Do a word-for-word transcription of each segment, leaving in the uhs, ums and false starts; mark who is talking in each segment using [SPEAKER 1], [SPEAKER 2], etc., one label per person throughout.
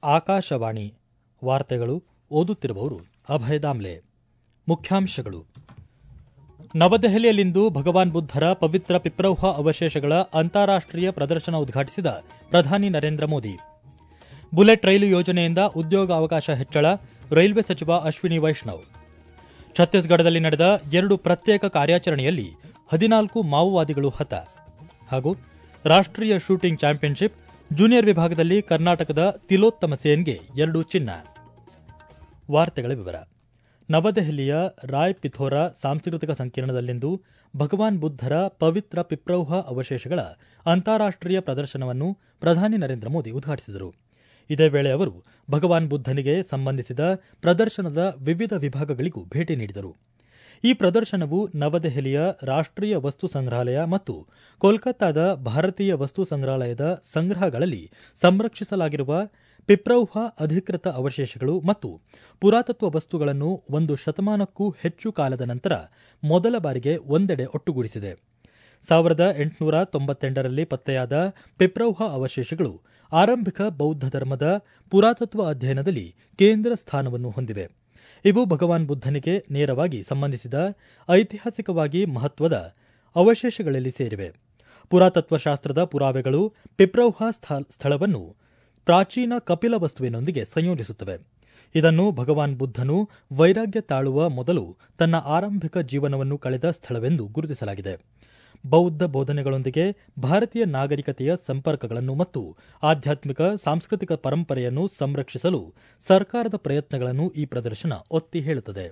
[SPEAKER 1] ಆಕಾಶವಾಣಿ ವಾರ್ತೆಗಳು ಓದುತ್ತಿರುವವರು ಅಭಯ ದಾಮ್ಲೆ. ಮುಖ್ಯಾಂಶಗಳು. ನವದೆಹಲಿಯಲ್ಲಿಂದು ಭಗವಾನ್ ಬುದ್ದರ ಪವಿತ್ರ ಪಿಪ್ರೌಹ ಅವಶೇಷಗಳ ಅಂತಾರಾಷ್ಟೀಯ ಪ್ರದರ್ಶನ ಉದ್ಘಾಟಿಸಿದ ಪ್ರಧಾನಿ ನರೇಂದ್ರ ಮೋದಿ. ಬುಲೆಟ್ ರೈಲು ಯೋಜನೆಯಿಂದ ಉದ್ಯೋಗಾವಕಾಶ ಹೆಚ್ಚಳ, ರೈಲ್ವೆ ಸಚಿವ ಅಶ್ವಿನಿ ವೈಷ್ಣವ್. ಛತ್ತೀಸ್ಗಢದಲ್ಲಿ ನಡೆದ ಎರಡು ಪ್ರತ್ಯೇಕ ಕಾರ್ಯಾಚರಣೆಯಲ್ಲಿ ಹದಿನಾಲ್ಕು ಮಾವೋವಾದಿಗಳು ಹತ. ಹಾಗೂ ರಾಷ್ಟೀಯ ಶೂಟಿಂಗ್ ಚಾಂಪಿಯನ್ಶಿಪ್ ಜೂನಿಯರ್ ವಿಭಾಗದಲ್ಲಿ ಕರ್ನಾಟಕದ ತಿಲೋತ್ತಮ ಸೇನ್ಗೆ ಎರಡು ಚಿನ್ನ. ವಾರ್ತೆಗಳ ವಿವರ. ನವದೆಹಲಿಯ ರಾಯ್ ಪಿಥೋರಾ ಸಾಂಸ್ಕೃತಿಕ ಸಂಕೀರ್ಣದಲ್ಲಿಂದು ಭಗವಾನ್ ಬುದ್ದರ ಪವಿತ್ರ ಪಿಪ್ರೌಹ ಅವಶೇಷಗಳ ಅಂತಾರಾಷ್ಟೀಯ ಪ್ರದರ್ಶನವನ್ನು ಪ್ರಧಾನಿ ನರೇಂದ್ರ ಮೋದಿ ಉದ್ಘಾಟಿಸಿದರು. ಇದೇ ವೇಳೆ ಅವರು ಭಗವಾನ್ ಬುದ್ದನಿಗೆ ಸಂಬಂಧಿಸಿದ ಪ್ರದರ್ಶನದ ವಿವಿಧ ವಿಭಾಗಗಳಿಗೂ ಭೇಟಿ ನೀಡಿದರು. ಈ ಪ್ರದರ್ಶನವು ನವದೆಹಲಿಯ ರಾಷ್ಟೀಯ ವಸ್ತು ಸಂಗ್ರಹಾಲಯ ಮತ್ತು ಕೋಲ್ಕತ್ತಾದ ಭಾರತೀಯ ವಸ್ತು ಸಂಗ್ರಹಾಲಯದ ಸಂಗ್ರಹಗಳಲ್ಲಿ ಸಂರಕ್ಷಿಸಲಾಗಿರುವ ಪಿಪ್ರೌಹ ಅಧಿಕೃತ ಅವಶೇಷಗಳು ಮತ್ತು ಪುರಾತತ್ವ ವಸ್ತುಗಳನ್ನು ಒಂದು ಶತಮಾನಕ್ಕೂ ಹೆಚ್ಚು ಕಾಲದ ನಂತರ ಮೊದಲ ಬಾರಿಗೆ ಒಂದೆಡೆ ಒಟ್ಟುಗೂಡಿಸಿದೆ. ಸಾವಿರದ ಎಂಟುನೂರ ತೊಂಬತ್ತೆಂಟರಲ್ಲಿ ಪತ್ತೆಯಾದ ಪಿಪ್ರೌಹ ಅವಶೇಷಗಳು ಆರಂಭಿಕ ಬೌದ್ಧ ಧರ್ಮದ ಪುರಾತತ್ವ ಅಧ್ಯಯನದಲ್ಲಿ ಕೇಂದ್ರ ಸ್ಥಾನವನ್ನು ಹೊಂದಿವೆ. ಇವು ಭಗವಾನ್ ಬುದ್ದನಿಗೆ ನೇರವಾಗಿ ಸಂಬಂಧಿಸಿದ ಐತಿಹಾಸಿಕವಾಗಿ ಮಹತ್ವದ ಅವಶೇಷಗಳಲ್ಲಿ ಸೇರಿವೆ. ಪುರಾತತ್ವ ಶಾಸ್ತ್ರದ ಪುರಾವೆಗಳು ಪಿಪ್ರೌಹ ಸ್ಥಳವನ್ನು ಪ್ರಾಚೀನ ಕಪಿಲ ವಸ್ತುವಿನೊಂದಿಗೆ ಸಂಯೋಜಿಸುತ್ತವೆ. ಇದನ್ನು ಭಗವಾನ್ ಬುದ್ದನು ವೈರಾಗ್ಯ ತಾಳುವ ಮೊದಲು ತನ್ನ ಆರಂಭಿಕ ಜೀವನವನ್ನು ಕಳೆದ ಸ್ಥಳವೆಂದು ಗುರುತಿಸಲಾಗಿದೆ. ಬೌದ್ಧ ಬೋಧನೆಗಳೊಂದಿಗೆ ಭಾರತೀಯ ನಾಗರಿಕತೆಯ ಸಂಪರ್ಕಗಳನ್ನು ಮತ್ತು ಆಧ್ಯಾತ್ಮಿಕ ಸಾಂಸ್ಕೃತಿಕ ಪರಂಪರೆಯನ್ನು ಸಂರಕ್ಷಿಸಲು ಸರ್ಕಾರದ ಪ್ರಯತ್ನಗಳನ್ನು ಈ ಪ್ರದರ್ಶನ ಒತ್ತಿ ಹೇಳುತ್ತದೆ.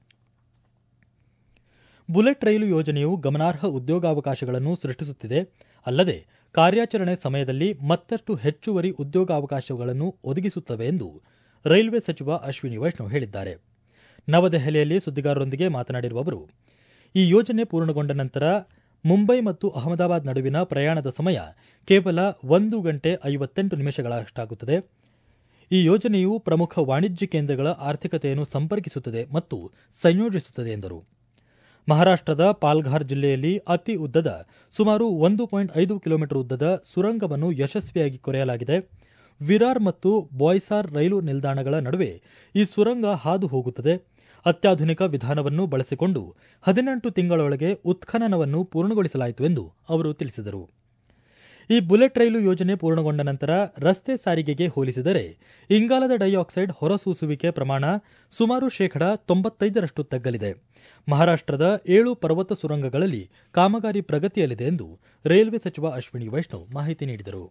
[SPEAKER 1] ಬುಲೆಟ್ ರೈಲು ಯೋಜನೆಯು ಗಮನಾರ್ಹ ಉದ್ಯೋಗಾವಕಾಶಗಳನ್ನು ಸೃಷ್ಟಿಸುತ್ತಿದೆ. ಅಲ್ಲದೆ ಕಾರ್ಯಾಚರಣೆ ಸಮಯದಲ್ಲಿ ಮತ್ತಷ್ಟು ಹೆಚ್ಚುವರಿ ಉದ್ಯೋಗಾವಕಾಶಗಳನ್ನು ಒದಗಿಸುತ್ತವೆ ಎಂದು ರೈಲ್ವೆ ಸಚಿವ ಅಶ್ವಿನಿ ವೈಷ್ಣವ್ ಹೇಳಿದ್ದಾರೆ. ನವದೆಹಲಿಯಲ್ಲಿ ಸುದ್ದಿಗಾರರೊಂದಿಗೆ ಮಾತನಾಡಿರುವ ಅವರು, ಈ ಯೋಜನೆ ಪೂರ್ಣಗೊಂಡ ನಂತರ ಮುಂಬೈ ಮತ್ತು ಅಹಮದಾಬಾದ್ ನಡುವಿನ ಪ್ರಯಾಣದ ಸಮಯ ಕೇವಲ ಒಂದು ಗಂಟೆ ಐವತ್ತೆಂಟು ನಿಮಿಷಗಳಷ್ಟಾಗುತ್ತದೆ. ಈ ಯೋಜನೆಯು ಪ್ರಮುಖ ವಾಣಿಜ್ಯ ಕೇಂದ್ರಗಳ ಆರ್ಥಿಕತೆಯನ್ನು ಸಂಪರ್ಕಿಸುತ್ತದೆ ಮತ್ತು ಸಂಯೋಜಿಸುತ್ತದೆ ಎಂದರು. ಮಹಾರಾಷ್ಟದ ಪಾಲ್ಘಾರ್ ಜಿಲ್ಲೆಯಲ್ಲಿ ಅತಿ ಉದ್ದದ ಸುಮಾರು ಒಂದು ಪಾಯಿಂಟ್ ಐದು ಕಿಲೋಮೀಟರ್ ಉದ್ದದ ಸುರಂಗವನ್ನು ಯಶಸ್ವಿಯಾಗಿ ಕೊರೆಯಲಾಗಿದೆ. ವಿರಾರ್ ಮತ್ತು ಬಾಯ್ಸಾರ್ ರೈಲು ನಿಲ್ದಾಣಗಳ ನಡುವೆ ಈ ಸುರಂಗ ಹಾದು ಹೋಗುತ್ತದೆ. ಅತ್ಯಾಧುನಿಕ ವಿಧಾನವನ್ನು ಬಳಸಿಕೊಂಡು ಹದಿನೆಂಟು ತಿಂಗಳೊಳಗೆ ಉತ್ಖನನವನ್ನು ಪೂರ್ಣಗೊಳಿಸಲಾಯಿತು ಎಂದು ಅವರು ತಿಳಿಸಿದರು. ಈ ಬುಲೆಟ್ ರೈಲು ಯೋಜನೆ ಪೂರ್ಣಗೊಂಡ ನಂತರ ರಸ್ತೆ ಸಾರಿಗೆಗೆ ಹೋಲಿಸಿದರೆ ಇಂಗಾಲದ ಡೈಆಕ್ಸೈಡ್ ಹೊರಸೂಸುವಿಕೆ ಪ್ರಮಾಣ ಸುಮಾರು ಶೇಕಡಾ ತೊಂಬತ್ತೈದರಷ್ಟು ತಗ್ಗಲಿದೆ. ಮಹಾರಾಷ್ಟದ ಏಳು ಪರ್ವತ ಸುರಂಗಗಳಲ್ಲಿ ಕಾಮಗಾರಿ ಪ್ರಗತಿಯಲ್ಲಿದೆ ಎಂದು ರೈಲ್ವೆ ಸಚಿವ ಅಶ್ವಿನಿ ವೈಷ್ಣವ್ ಮಾಹಿತಿ ನೀಡಿದರು.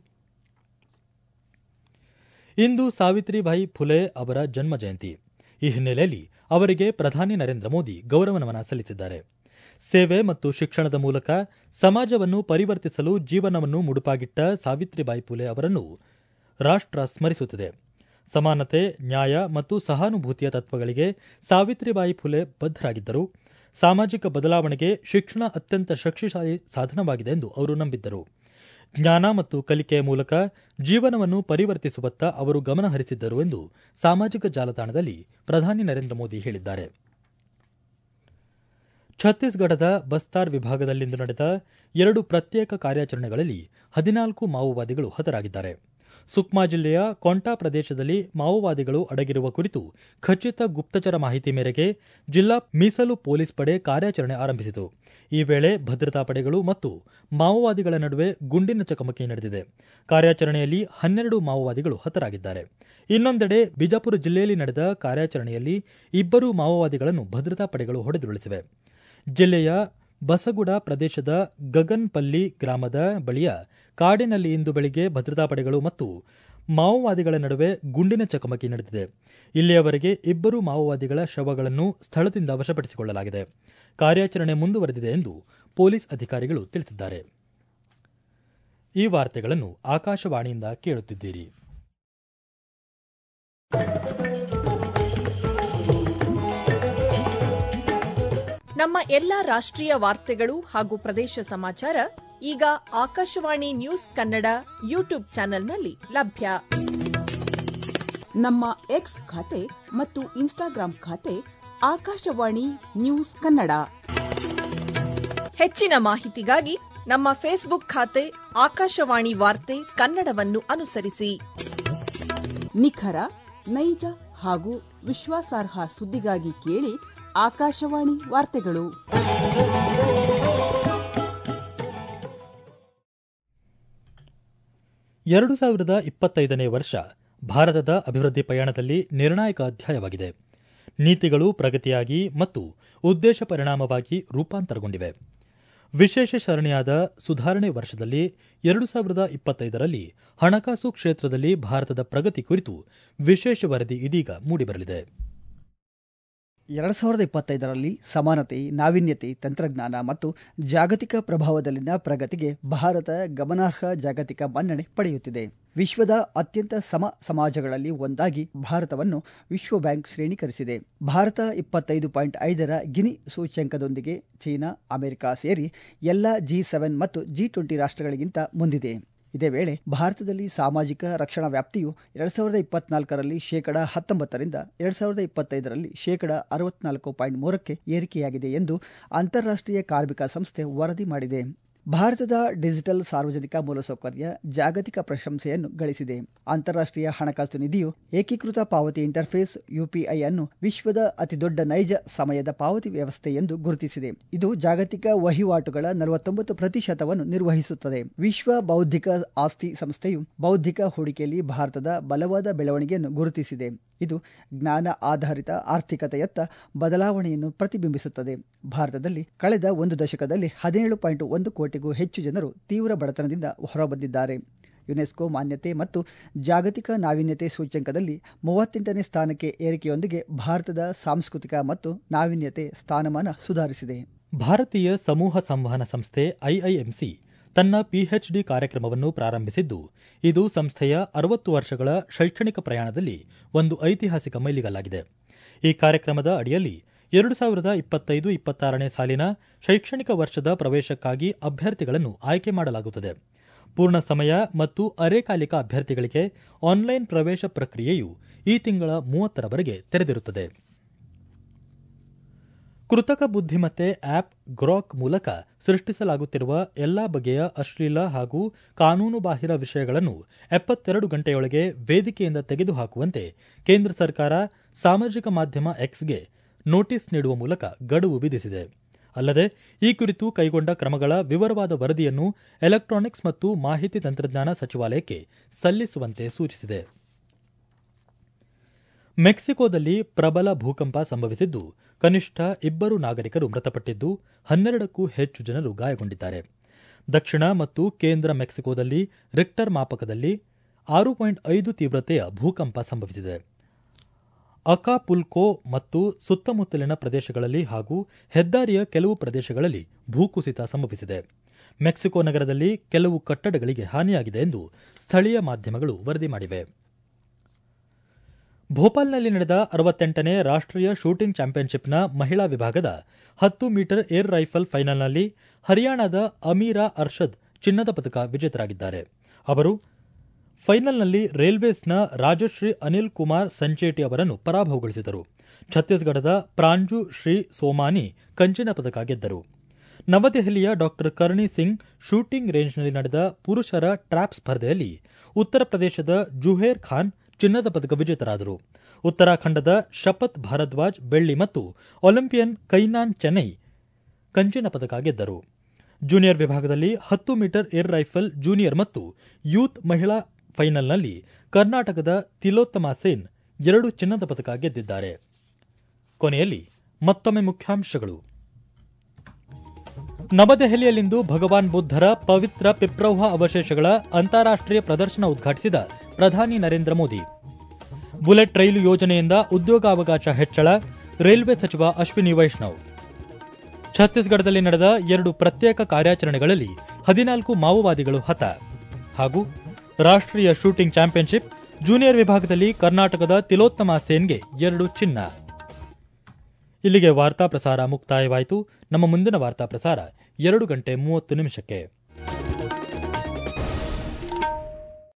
[SPEAKER 1] ಇಂದು ಸಾವಿತ್ರಿಬಾಯಿ ಫುಲೆ ಅವರ ಜನ್ಮ ಜಯಂತಿ. ಈ ಹಿನ್ನೆಲೆಯಲ್ಲಿ ಅವರಿಗೆ ಪ್ರಧಾನಿ ನರೇಂದ್ರ ಮೋದಿ ಗೌರವ ನಮನ ಸಲ್ಲಿಸಿದ್ದಾರೆ. ಸೇವೆ ಮತ್ತು ಶಿಕ್ಷಣದ ಮೂಲಕ ಸಮಾಜವನ್ನು ಪರಿವರ್ತಿಸಲು ಜೀವನವನ್ನು ಮುಡುಪಾಗಿಟ್ಟ ಸಾವಿತ್ರಿಬಾಯಿ ಫುಲೆ ಅವರನ್ನು ರಾಷ್ಟ ಸ್ಮರಿಸುತ್ತಿದೆ. ಸಮಾನತೆ, ನ್ಯಾಯ ಮತ್ತು ಸಹಾನುಭೂತಿಯ ತತ್ವಗಳಿಗೆ ಸಾವಿತ್ರಿಬಾಯಿ ಫುಲೆ ಬದ್ಧರಾಗಿದ್ದರು. ಸಾಮಾಜಿಕ ಬದಲಾವಣೆಗೆ ಶಿಕ್ಷಣ ಅತ್ಯಂತ ಶಕ್ತಿಶಾಲಿ ಸಾಧನವಾಗಿದೆ ಎಂದು ಅವರು ನಂಬಿದ್ದರು. ಜ್ಞಾನ ಮತ್ತು ಕಲಿಕೆಯ ಮೂಲಕ ಜೀವನವನ್ನು ಪರಿವರ್ತಿಸುವತ್ತ ಅವರು ಗಮನ ಹರಿಸಿದ್ದರು ಎಂದು ಸಾಮಾಜಿಕ ಜಾಲತಾಣದಲ್ಲಿ ಪ್ರಧಾನಿ ನರೇಂದ್ರ ಮೋದಿ ಹೇಳಿದ್ದಾರೆ. ಛತ್ತೀಸ್ಗಢದ ಬಸ್ತಾರ್ ವಿಭಾಗದಲ್ಲಿಂದು ನಡೆದ ಎರಡು ಪ್ರತ್ಯೇಕ ಕಾರ್ಯಾಚರಣೆಗಳಲ್ಲಿ ಹದಿನಾಲ್ಕು ಮಾವೋವಾದಿಗಳು ಹತರಾಗಿದ್ದಾರೆ. ಸುಕ್ಮಾ ಜಿಲ್ಲೆಯ ಕೊಂಟಾ ಪ್ರದೇಶದಲ್ಲಿ ಮಾವೋವಾದಿಗಳು ಅಡಗಿರುವ ಕುರಿತು ಖಚಿತ ಗುಪ್ತಚರ ಮಾಹಿತಿ ಮೇರೆಗೆ ಜಿಲ್ಲಾ ಮೀಸಲು ಪೊಲೀಸ್ ಪಡೆ ಕಾರ್ಯಾಚರಣೆ ಆರಂಭಿಸಿತು. ಈ ವೇಳೆ ಭದ್ರತಾ ಪಡೆಗಳು ಮತ್ತು ಮಾವೋವಾದಿಗಳ ನಡುವೆ ಗುಂಡಿನ ಚಕಮಕಿ ನಡೆದಿದೆ. ಕಾರ್ಯಾಚರಣೆಯಲ್ಲಿ ಹನ್ನೆರಡು ಮಾವೋವಾದಿಗಳು ಹತರಾಗಿದ್ದಾರೆ. ಇನ್ನೊಂದೆಡೆ ಬಿಜಾಪುರ ಜಿಲ್ಲೆಯಲ್ಲಿ ನಡೆದ ಕಾರ್ಯಾಚರಣೆಯಲ್ಲಿ ಇಬ್ಬರು ಮಾವೋವಾದಿಗಳನ್ನು ಭದ್ರತಾ ಪಡೆಗಳು ಹೊಡೆದುರುಳಿಸಿವೆ. ಜಿಲ್ಲೆಯ ಬಸಗುಡ ಪ್ರದೇಶದ ಗಗನ್ಪಲ್ಲಿ ಗ್ರಾಮದ ಬಳಿಯ ಕಾಡಿನಲ್ಲಿ ಇಂದು ಬೆಳಿಗ್ಗೆ ಭದ್ರತಾ ಪಡೆಗಳು ಮತ್ತು ಮಾವೋವಾದಿಗಳ ನಡುವೆ ಗುಂಡಿನ ಚಕಮಕಿ ನಡೆದಿದೆ. ಇಲ್ಲಿಯವರೆಗೆ ಇಬ್ಬರು ಮಾವೋವಾದಿಗಳ ಶವಗಳನ್ನು ಸ್ಥಳದಿಂದ ವಶಪಡಿಸಿಕೊಳ್ಳಲಾಗಿದೆ. ಕಾರ್ಯಾಚರಣೆ ಮುಂದುವರೆದಿದೆ ಎಂದು ಪೊಲೀಸ್ ಅಧಿಕಾರಿಗಳು ತಿಳಿಸಿದ್ದಾರೆ. ಈ ವಾರ್ತೆಗಳನ್ನು ಆಕಾಶವಾಣಿಯಿಂದ ಕೇಳುತ್ತಿದ್ದೀರಿ.
[SPEAKER 2] ನಮ್ಮ ಎಲ್ಲಾ ರಾಷ್ಟ್ರೀಯ ವಾರ್ತೆಗಳು ಹಾಗೂ ಪ್ರದೇಶ ಸಮಾಚಾರ ಈಗ ಆಕಾಶವಾಣಿ ನ್ಯೂಸ್ ಕನ್ನಡ ಯೂಟ್ಯೂಬ್ ಚಾನೆಲ್ನಲ್ಲಿ ಲಭ್ಯ.
[SPEAKER 3] ನಮ್ಮ ಎಕ್ಸ್ ಖಾತೆ ಮತ್ತು ಇನ್ಸ್ಟಾಗ್ರಾಂ ಖಾತೆ ಆಕಾಶವಾಣಿ ನ್ಯೂಸ್ ಕನ್ನಡ.
[SPEAKER 2] ಹೆಚ್ಚಿನ ಮಾಹಿತಿಗಾಗಿ ನಮ್ಮ ಫೇಸ್ಬುಕ್ ಖಾತೆ ಆಕಾಶವಾಣಿ ವಾರ್ತೆ ಕನ್ನಡವನ್ನು ಅನುಸರಿಸಿ.
[SPEAKER 3] ನಿಖರ ನೈಜ ಹಾಗೂ ವಿಶ್ವಾಸಾರ್ಹ ಸುದ್ದಿಗಾಗಿ ಕೇಳಿ ಆಕಾಶವಾಣಿ ವಾರ್ತೆಗಳು.
[SPEAKER 1] ಎರಡು ಸಾವಿರದ ಇಪ್ಪತ್ತೈದನೇ ವರ್ಷ ಭಾರತದ ಅಭಿವೃದ್ಧಿ ಪಯಣದಲ್ಲಿ ನಿರ್ಣಾಯಕ ಅಧ್ಯಾಯವಾಗಿದೆ. ನೀತಿಗಳು ಪ್ರಗತಿಯಾಗಿ ಮತ್ತು ಉದ್ದೇಶ ಪರಿಣಾಮವಾಗಿ ರೂಪಾಂತರಗೊಂಡಿವೆ. ವಿಶೇಷ ಸರಣಿಯಾದ ಸುಧಾರಣೆ ವರ್ಷದಲ್ಲಿ ಎರಡು ಸಾವಿರದ ಇಪ್ಪತ್ತೈದರಲ್ಲಿ ಹಣಕಾಸು ಕ್ಷೇತ್ರದಲ್ಲಿ ಭಾರತದ ಪ್ರಗತಿ ಕುರಿತು ವಿಶೇಷ ವರದಿ ಇದೀಗ ಮೂಡಿಬರಲಿದೆ.
[SPEAKER 4] ಎರಡು ಸಾವಿರದ ಇಪ್ಪತ್ತೈದರಲ್ಲಿ ಸಮಾನತೆ, ನಾವೀನ್ಯತೆ, ತಂತ್ರಜ್ಞಾನ ಮತ್ತು ಜಾಗತಿಕ ಪ್ರಭಾವದಲ್ಲಿನ ಪ್ರಗತಿಗೆ ಭಾರತ ಗಮನಾರ್ಹ ಜಾಗತಿಕ ಮನ್ನಣೆ ಪಡೆಯುತ್ತಿದೆ. ವಿಶ್ವದ ಅತ್ಯಂತ ಸಮ ಸಮಾಜಗಳಲ್ಲಿ ಒಂದಾಗಿ ಭಾರತವನ್ನು ವಿಶ್ವ ಬ್ಯಾಂಕ್ ಶ್ರೇಣೀಕರಿಸಿದೆ. ಭಾರತ ಇಪ್ಪತ್ತೈದು ಪಾಯಿಂಟ್ ಐದರ ಗಿನಿ ಸೂಚ್ಯಂಕದೊಂದಿಗೆ ಚೀನಾ, ಅಮೆರಿಕ ಸೇರಿ ಎಲ್ಲ ಜಿ ಸೆವೆನ್ ಮತ್ತು ಜಿ ಟ್ವೆಂಟಿ ರಾಷ್ಟ್ರಗಳಿಗಿಂತ ಮುಂದಿದೆ. ಇದೇ ವೇಳೆ ಭಾರತದಲ್ಲಿ ಸಾಮಾಜಿಕ ರಕ್ಷಣಾ ವ್ಯಾಪ್ತಿಯು ಎರಡ್ ಸಾವಿರದ ಇಪ್ಪತ್ನಾಲ್ಕರಲ್ಲಿ ಶೇಕಡ ಹತ್ತೊಂಬತ್ತರಿಂದ ಎರಡ್ ಸಾವಿರದ ಇಪ್ಪತ್ತೈದರಲ್ಲಿ ಶೇಕಡ ಅರವತ್ನಾಲ್ಕು ಪಾಯಿಂಟ್ ಮೂರಕ್ಕೆ ಏರಿಕೆಯಾಗಿದೆ ಎಂದು ಅಂತಾರಾಷ್ಟ್ರೀಯ ಕಾರ್ಮಿಕ ಸಂಸ್ಥೆ ವರದಿ ಮಾಡಿದೆ. ಭಾರತದ ಡಿಜಿಟಲ್ ಸಾರ್ವಜನಿಕ ಮೂಲಸೌಕರ್ಯ ಜಾಗತಿಕ ಪ್ರಶಂಸೆಯನ್ನು ಗಳಿಸಿದೆ. ಅಂತಾರಾಷ್ಟ್ರೀಯ ಹಣಕಾಸು ನಿಧಿಯು ಏಕೀಕೃತ ಪಾವತಿ ಇಂಟರ್ಫೇಸ್ ಯುಪಿಐ ಅನ್ನು ವಿಶ್ವದ ಅತಿದೊಡ್ಡ ನೈಜ ಸಮಯದ ಪಾವತಿ ವ್ಯವಸ್ಥೆ ಎಂದು ಗುರುತಿಸಿದೆ. ಇದು ಜಾಗತಿಕ ವಹಿವಾಟುಗಳ ನಲವತ್ತೊಂಬತ್ತು ಪ್ರತಿಶತವನ್ನು ನಿರ್ವಹಿಸುತ್ತದೆ. ವಿಶ್ವ ಬೌದ್ಧಿಕ ಆಸ್ತಿ ಸಂಸ್ಥೆಯು ಬೌದ್ಧಿಕ ಹೂಡಿಕೆಯಲ್ಲಿ ಭಾರತದ ಬಲವಾದ ಬೆಳವಣಿಗೆಯನ್ನು ಗುರುತಿಸಿದೆ. ಇದು ಜ್ಞಾನ ಆಧಾರಿತ ಆರ್ಥಿಕತೆಯತ್ತ ಬದಲಾವಣೆಯನ್ನು ಪ್ರತಿಬಿಂಬಿಸುತ್ತದೆ. ಭಾರತದಲ್ಲಿ ಕಳೆದ ಒಂದು ದಶಕದಲ್ಲಿ ಹದಿನೇಳು ಪಾಯಿಂಟ್ ಒಂದು ಕೋಟಿಗೂ ಹೆಚ್ಚು ಜನರು ತೀವ್ರ ಬಡತನದಿಂದ ಹೊರಬಂದಿದ್ದಾರೆ. ಯುನೆಸ್ಕೋ ಮಾನ್ಯತೆ ಮತ್ತು ಜಾಗತಿಕ ನಾವೀನ್ಯತೆ ಸೂಚ್ಯಂಕದಲ್ಲಿ ಮೂವತ್ತೆಂಟನೇ ಸ್ಥಾನಕ್ಕೆ ಏರಿಕೆಯೊಂದಿಗೆ ಭಾರತದ ಸಾಂಸ್ಕೃತಿಕ ಮತ್ತು ನಾವೀನ್ಯತೆ ಸ್ಥಾನಮಾನ ಸುಧಾರಿಸಿದೆ.
[SPEAKER 1] ಭಾರತೀಯ ಸಮೂಹ ಸಂವಹನ ಸಂಸ್ಥೆ ಐಐಎಂಸಿ ತನ್ನ ಪಿಎಚ್ಡಿ ಕಾರ್ಯಕ್ರಮವನ್ನು ಪ್ರಾರಂಭಿಸಿದ್ದು, ಇದು ಸಂಸ್ಥೆಯ ಅರವತ್ತು ವರ್ಷಗಳ ಶೈಕ್ಷಣಿಕ ಪ್ರಯಾಣದಲ್ಲಿ ಒಂದು ಐತಿಹಾಸಿಕ ಮೈಲಿಗಲ್ಲಾಗಿದೆ. ಈ ಕಾರ್ಯಕ್ರಮದ ಅಡಿಯಲ್ಲಿ ಎರಡು ಸಾವಿರದ ಇಪ್ಪತ್ತೈದು ಇಪ್ಪತ್ತಾರನೇ ಸಾಲಿನ ಶೈಕ್ಷಣಿಕ ವರ್ಷದ ಪ್ರವೇಶಕ್ಕಾಗಿ ಅಭ್ಯರ್ಥಿಗಳನ್ನು ಆಯ್ಕೆ ಮಾಡಲಾಗುತ್ತದೆ. ಪೂರ್ಣ ಸಮಯ ಮತ್ತು ಅರೆಕಾಲಿಕ ಅಭ್ಯರ್ಥಿಗಳಿಗೆ ಆನ್ಲೈನ್ ಪ್ರವೇಶ ಪ್ರಕ್ರಿಯೆಯು ಈ ತಿಂಗಳ ಮೂವತ್ತರವರೆಗೆ ತೆರೆದಿರುತ್ತದೆ. ಕೃತಕ ಬುದ್ಧಿಮತ್ತೆ ಆಪ್ ಗ್ರಾಕ್ ಮೂಲಕ ಸೃಷ್ಟಿಸಲಾಗುತ್ತಿರುವ ಎಲ್ಲಾ ಬಗೆಯ ಅಶ್ಲೀಲ ಹಾಗೂ ಕಾನೂನುಬಾಹಿರ ವಿಷಯಗಳನ್ನು ಎಪ್ಪತ್ತೆರಡು ಗಂಟೆಯೊಳಗೆ ವೇದಿಕೆಯಿಂದ ತೆಗೆದುಹಾಕುವಂತೆ ಕೇಂದ್ರ ಸರ್ಕಾರ ಸಾಮಾಜಿಕ ಮಾಧ್ಯಮ ಎಕ್ಸ್ಗೆ ನೋಟಿಸ್ ನೀಡುವ ಮೂಲಕ ಗಡುವು ವಿಧಿಸಿದೆ. ಅಲ್ಲದೆ ಈ ಕುರಿತು ಕೈಗೊಂಡ ಕ್ರಮಗಳ ವಿವರವಾದ ವರದಿಯನ್ನು ಎಲೆಕ್ಟ್ರಾನಿಕ್ಸ್ ಮತ್ತು ಮಾಹಿತಿ ತಂತ್ರಜ್ಞಾನ ಸಚಿವಾಲಯಕ್ಕೆ ಸಲ್ಲಿಸುವಂತೆ ಸೂಚಿಸಿದೆ. ಮೆಕ್ಸಿಕೋದಲ್ಲಿ ಪ್ರಬಲ ಭೂಕಂಪ ಸಂಭವಿಸಿದ್ದು, ಕನಿಷ್ಠ ಇಬ್ಬರು ನಾಗರಿಕರು ಮೃತಪಟ್ಟಿದ್ದು, ಹನ್ನೆರಡಕ್ಕೂ ಹೆಚ್ಚು ಜನರು ಗಾಯಗೊಂಡಿದ್ದಾರೆ. ದಕ್ಷಿಣ ಮತ್ತು ಕೇಂದ್ರ ಮೆಕ್ಸಿಕೋದಲ್ಲಿ ರಿಕ್ಟರ್ ಮಾಪಕದಲ್ಲಿ ಆರು ಪಾಯಿಂಟ್ ಐದು ತೀವ್ರತೆಯ ಭೂಕಂಪ ಸಂಭವಿಸಿದೆ. ಅಕಾಪುಲ್ಕೋ ಮತ್ತು ಸುತ್ತಮುತ್ತಲಿನ ಪ್ರದೇಶಗಳಲ್ಲಿ ಹಾಗೂ ಹೆದ್ದಾರಿಯ ಕೆಲವು ಪ್ರದೇಶಗಳಲ್ಲಿ ಭೂಕುಸಿತ ಸಂಭವಿಸಿದೆ. ಮೆಕ್ಸಿಕೋ ನಗರದಲ್ಲಿ ಕೆಲವು ಕಟ್ಟಡಗಳಿಗೆ ಹಾನಿಯಾಗಿದೆ ಎಂದು ಸ್ಥಳೀಯ ಮಾಧ್ಯಮಗಳು ವರದಿ ಮಾಡಿವೆ. ಭೋಪಾಲ್ನಲ್ಲಿ ನಡೆದ ಅರವತ್ತೆಂಟನೇ ರಾಷ್ಟ್ರೀಯ ಶೂಟಿಂಗ್ ಚಾಂಪಿಯನ್ಶಿಪ್ನ ಮಹಿಳಾ ವಿಭಾಗದ ಹತ್ತು ಮೀಟರ್ ಏರ್ ರೈಫಲ್ ಫೈನಲ್ನಲ್ಲಿ ಹರಿಯಾಣದ ಅಮೀರಾ ಅರ್ಷದ್ ಚಿನ್ನದ ಪದಕ ವಿಜೇತರಾಗಿದ್ದಾರೆ. ಅವರು ಫೈನಲ್ನಲ್ಲಿ ರೈಲ್ವೇಸ್ನ ರಾಜಶ್ರೀ ಅನಿಲ್ ಕುಮಾರ್ ಸಂಚೇಟಿ ಅವರನ್ನು ಪರಾಭವಗೊಳಿಸಿದರು. ಛತ್ತೀಸ್ಗಢದ ಪ್ರಾಂಜು ಶ್ರೀ ಸೋಮಾನಿ ಕಂಚಿನ ಪದಕ ಗೆದ್ದರು. ನವದೆಹಲಿಯ ಡಾ ಕರ್ಣಿ ಸಿಂಗ್ ಶೂಟಿಂಗ್ ರೇಂಜ್ನಲ್ಲಿ ನಡೆದ ಪುರುಷರ ಟ್ರ್ಯಾಪ್ ಸ್ಪರ್ಧೆಯಲ್ಲಿ ಉತ್ತರ ಪ್ರದೇಶದ ಜುಹೇರ್ ಖಾನ್ ಚಿನ್ನದ ಪದಕ ವಿಜೇತರಾದರು. ಉತ್ತರಾಖಂಡದ ಶಪಥ್ ಭಾರದ್ವಾಜ್ ಬೆಳ್ಳಿ ಮತ್ತು ಒಲಿಂಪಿಯನ್ ಕೈನಾನ್ ಚೆನ್ನೈ ಕಂಚಿನ ಪದಕ ಗೆದ್ದರು. ಜೂನಿಯರ್ ವಿಭಾಗದಲ್ಲಿ ಹತ್ತು ಮೀಟರ್ ಏರ್ ರೈಫಲ್ ಜೂನಿಯರ್ ಮತ್ತು ಯೂತ್ ಮಹಿಳಾ ಫೈನಲ್ನಲ್ಲಿ ಕರ್ನಾಟಕದ ತಿಲೋತ್ತಮ ಸೇನ್ ಎರಡು ಚಿನ್ನದ ಪದಕ ಗೆದ್ದಿದ್ದಾರೆ. ಕೊನೆಯಲ್ಲಿ ಮತ್ತೊಮ್ಮೆ ಮುಖ್ಯಾಂಶಗಳು. ನವದೆಹಲಿಯಲ್ಲಿಂದು ಭಗವಾನ್ ಬುದ್ಧರ ಪವಿತ್ರ ಪಿಪ್ರೌಹ ಅವಶೇಷಗಳ ಅಂತಾರಾಷ್ಟ್ರೀಯ ಪ್ರದರ್ಶನ ಉದ್ಘಾಟಿಸಿದ ಪ್ರಧಾನಿ ನರೇಂದ್ರ ಮೋದಿ. ಬುಲೆಟ್ ರೈಲು ಯೋಜನೆಯಿಂದ ಉದ್ಯೋಗಾವಕಾಶ ಹೆಚ್ಚಳ, ರೈಲ್ವೆ ಸಚಿವ ಅಶ್ವಿನಿ ವೈಷ್ಣವ್. ಛತ್ತೀಸ್ಗಢದಲ್ಲಿ ನಡೆದ ಎರಡು ಪ್ರತ್ಯೇಕ ಕಾರ್ಯಾಚರಣೆಗಳಲ್ಲಿ ಹದಿನಾಲ್ಕು ಮಾವೋವಾದಿಗಳು ಹತ. ಹಾಗೂ ರಾಷ್ಟ್ರೀಯ ಶೂಟಿಂಗ್ ಚಾಂಪಿಯನ್ಶಿಪ್ ಜೂನಿಯರ್ ವಿಭಾಗದಲ್ಲಿ ಕರ್ನಾಟಕದ ತಿಲೋತ್ತಮ ಸೇನ್ಗೆ ಎರಡು ಚಿನ್ನ. ಇಲ್ಲಿಗೆ ವಾರ್ತಾ ಪ್ರಸಾರ ಮುಕ್ತಾಯವಾಯಿತು. ನಮ್ಮ ಮುಂದಿನ ವಾರ್ತಾ ಪ್ರಸಾರ ಎರಡು ಗಂಟೆ ಮೂವತ್ತು ನಿಮಿಷಕ್ಕೆ.